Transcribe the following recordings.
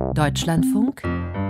Deutschlandfunk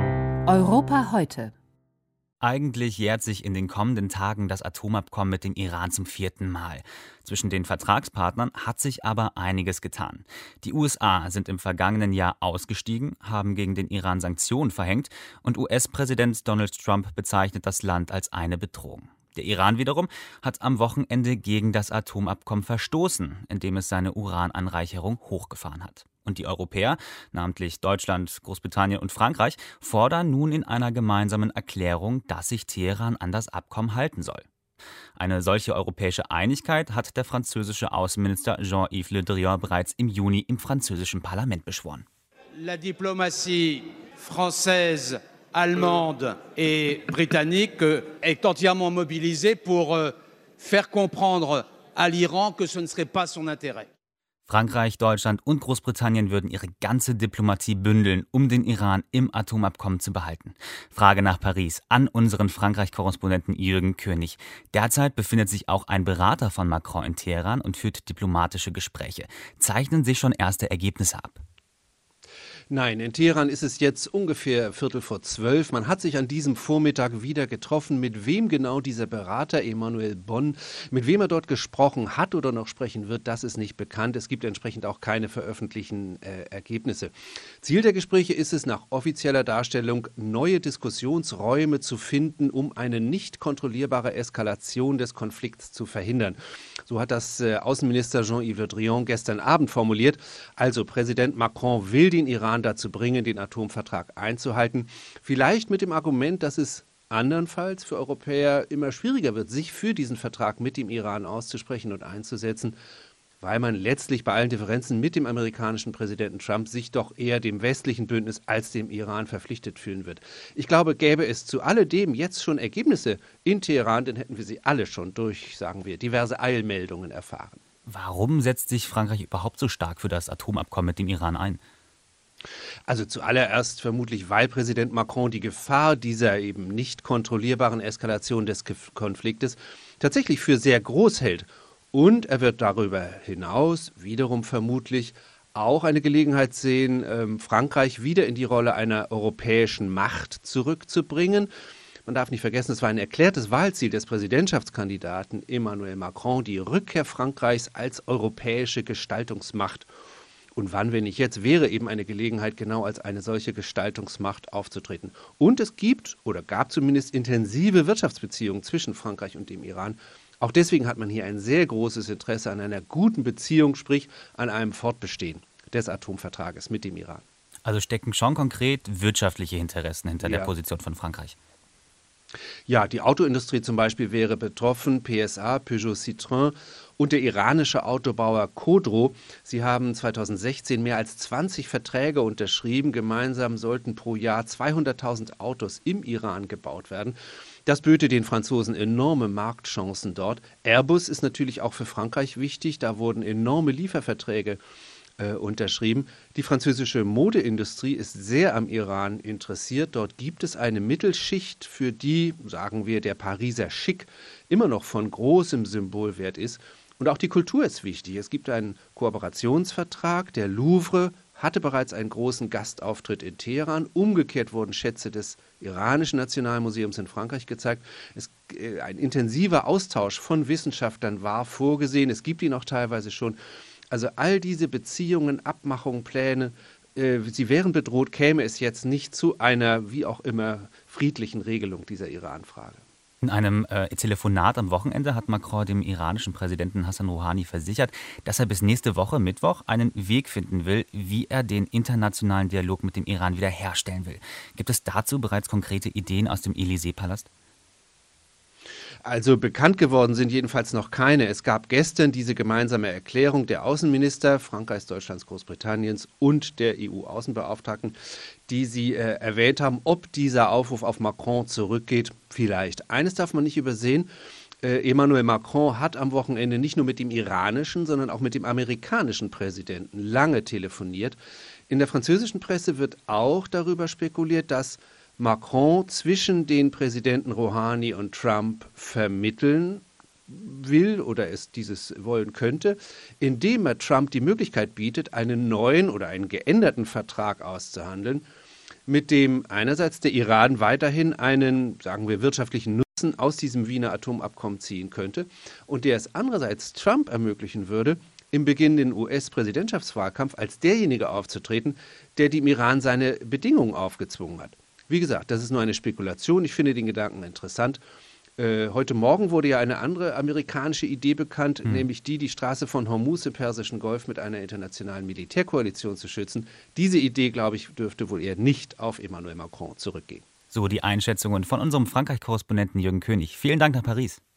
Europa heute. Eigentlich jährt sich in den kommenden Tagen das Atomabkommen mit dem Iran zum 4. Mal. Zwischen den Vertragspartnern hat sich aber einiges getan. Die USA sind im vergangenen Jahr ausgestiegen, haben gegen den Iran Sanktionen verhängt und US-Präsident Donald Trump bezeichnet das Land als eine Bedrohung. Der Iran wiederum hat am Wochenende gegen das Atomabkommen verstoßen, indem es seine Urananreicherung hochgefahren hat. Und die Europäer, namentlich Deutschland, Großbritannien und Frankreich, fordern nun in einer gemeinsamen Erklärung, dass sich Teheran an das Abkommen halten soll. Eine solche europäische Einigkeit hat der französische Außenminister Jean-Yves Le Drian bereits im Juni im französischen Parlament beschworen. La diplomatie française, allemande et britannique est entièrement mobilisée pour faire comprendre à l'Iran que ce ne serait pas son intérêt. Frankreich, Deutschland und Großbritannien würden ihre ganze Diplomatie bündeln, um den Iran im Atomabkommen zu behalten. Frage nach Paris an unseren Frankreich-Korrespondenten Jürgen König. Derzeit befindet sich auch ein Berater von Macron in Teheran und führt diplomatische Gespräche. Zeichnen sich schon erste Ergebnisse ab? Nein, in Teheran ist es jetzt ungefähr 11:45. Man hat sich an diesem Vormittag wieder getroffen. Mit wem genau dieser Berater Emmanuel Bonn, mit wem er dort gesprochen hat oder noch sprechen wird, das ist nicht bekannt. Es gibt entsprechend auch keine veröffentlichten Ergebnisse. Ziel der Gespräche ist es, nach offizieller Darstellung neue Diskussionsräume zu finden, um eine nicht kontrollierbare Eskalation des Konflikts zu verhindern. So hat das Außenminister Jean-Yves Le Drian gestern Abend formuliert. Also Präsident Macron will den Iran dazu bringen, den Atomvertrag einzuhalten. Vielleicht mit dem Argument, dass es andernfalls für Europäer immer schwieriger wird, sich für diesen Vertrag mit dem Iran auszusprechen und einzusetzen, weil man letztlich bei allen Differenzen mit dem amerikanischen Präsidenten Trump sich doch eher dem westlichen Bündnis als dem Iran verpflichtet fühlen wird. Ich glaube, gäbe es zu alledem jetzt schon Ergebnisse in Teheran, dann hätten wir sie alle schon durch, sagen wir, diverse Eilmeldungen erfahren. Warum setzt sich Frankreich überhaupt so stark für das Atomabkommen mit dem Iran ein? Also zuallererst vermutlich, weil Präsident Macron die Gefahr dieser eben nicht kontrollierbaren Eskalation des Konfliktes tatsächlich für sehr groß hält. Und er wird darüber hinaus wiederum vermutlich auch eine Gelegenheit sehen, Frankreich wieder in die Rolle einer europäischen Macht zurückzubringen. Man darf nicht vergessen, es war ein erklärtes Wahlziel des Präsidentschaftskandidaten Emmanuel Macron, die Rückkehr Frankreichs als europäische Gestaltungsmacht. Und wann, wenn nicht jetzt, wäre eben eine Gelegenheit, genau als eine solche Gestaltungsmacht aufzutreten. Und es gibt oder gab zumindest intensive Wirtschaftsbeziehungen zwischen Frankreich und dem Iran. Auch deswegen hat man hier ein sehr großes Interesse an einer guten Beziehung, sprich an einem Fortbestehen des Atomvertrages mit dem Iran. Also stecken schon konkret wirtschaftliche Interessen hinter der Position von Frankreich. Ja, die Autoindustrie zum Beispiel wäre betroffen, PSA, Peugeot Citroën und der iranische Autobauer Khodro. Sie haben 2016 mehr als 20 Verträge unterschrieben. Gemeinsam sollten pro Jahr 200.000 Autos im Iran gebaut werden. Das böte den Franzosen enorme Marktchancen dort. Airbus ist natürlich auch für Frankreich wichtig. Da wurden enorme Lieferverträge unterschrieben. Die französische Modeindustrie ist sehr am Iran interessiert. Dort gibt es eine Mittelschicht, für die, sagen wir, der Pariser Schick immer noch von großem Symbolwert ist. Und auch die Kultur ist wichtig. Es gibt einen Kooperationsvertrag. Der Louvre hatte bereits einen großen Gastauftritt in Teheran. Umgekehrt wurden Schätze des iranischen Nationalmuseums in Frankreich gezeigt. Ein intensiver Austausch von Wissenschaftlern war vorgesehen. Es gibt ihn auch teilweise schon. Also all diese Beziehungen, Abmachungen, Pläne, sie wären bedroht, käme es jetzt nicht zu einer, wie auch immer, friedlichen Regelung dieser Iran-Frage. In einem Telefonat am Wochenende hat Macron dem iranischen Präsidenten Hassan Rouhani versichert, dass er bis nächste Woche Mittwoch einen Weg finden will, wie er den internationalen Dialog mit dem Iran wiederherstellen will. Gibt es dazu bereits konkrete Ideen aus dem Élysée-Palast? Also bekannt geworden sind jedenfalls noch keine. Es gab gestern diese gemeinsame Erklärung der Außenminister Frankreichs, Deutschlands, Großbritanniens und der EU-Außenbeauftragten, die sie erwähnt haben, ob dieser Aufruf auf Macron zurückgeht. Vielleicht. Eines darf man nicht übersehen. Emmanuel Macron hat am Wochenende nicht nur mit dem iranischen, sondern auch mit dem amerikanischen Präsidenten lange telefoniert. In der französischen Presse wird auch darüber spekuliert, dass Macron zwischen den Präsidenten Rouhani und Trump vermitteln will oder es dieses wollen könnte, indem er Trump die Möglichkeit bietet, einen neuen oder einen geänderten Vertrag auszuhandeln. mit dem einerseits der Iran weiterhin einen, sagen wir, wirtschaftlichen Nutzen aus diesem Wiener Atomabkommen ziehen könnte und der es andererseits Trump ermöglichen würde, im beginnenden US-Präsidentschaftswahlkampf als derjenige aufzutreten, der dem Iran seine Bedingungen aufgezwungen hat. Wie gesagt, das ist nur eine Spekulation. Ich finde den Gedanken interessant. Heute Morgen wurde ja eine andere amerikanische Idee bekannt, nämlich die Straße von Hormuz im Persischen Golf mit einer internationalen Militärkoalition zu schützen. Diese Idee, glaube ich, dürfte wohl eher nicht auf Emmanuel Macron zurückgehen. So die Einschätzungen von unserem Frankreich-Korrespondenten Jürgen König. Vielen Dank nach Paris.